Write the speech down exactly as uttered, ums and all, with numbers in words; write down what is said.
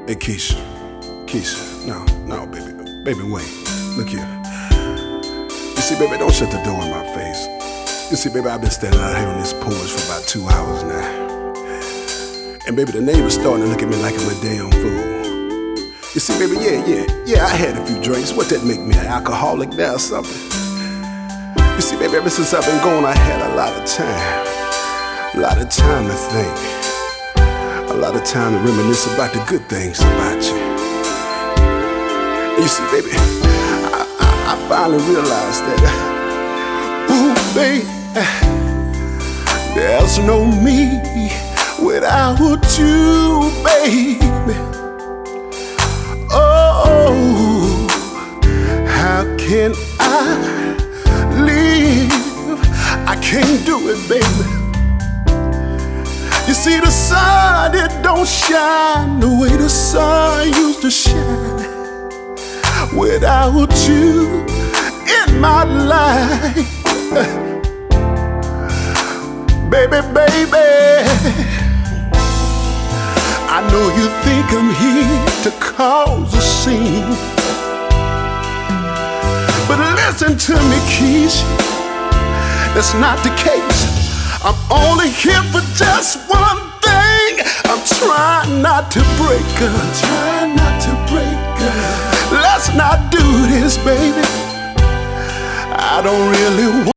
Hey, Keisha, Keisha, no, no, baby, baby, wait, look here. You see, baby, don't shut the door in my face. You see, baby, I've been standing out here on this porch for about two hours now. And baby, the neighbors starting to look at me like I'm a damn fool. You see, baby, yeah, yeah, yeah, I had a few drinks. What that make me, an alcoholic now or something? You see, baby, ever since I've been gone, I had a lot of time. A lot of time to think. A lot of time to reminisce about the good things about you. And you see, baby, I, I, I finally realized that, ooh, baby, there's no me without you, baby. Oh, how can I live? I can't do it, baby. You see, the sun, it don't shine the way the sun used to shine without you in my life. Baby, baby, I know you think I'm here to cause a scene, but listen to me, Keisha, that's not the case. I'm only here for just one thing. I'm trying not to break her. Trying not to break her. Let's not do this, baby. I don't really want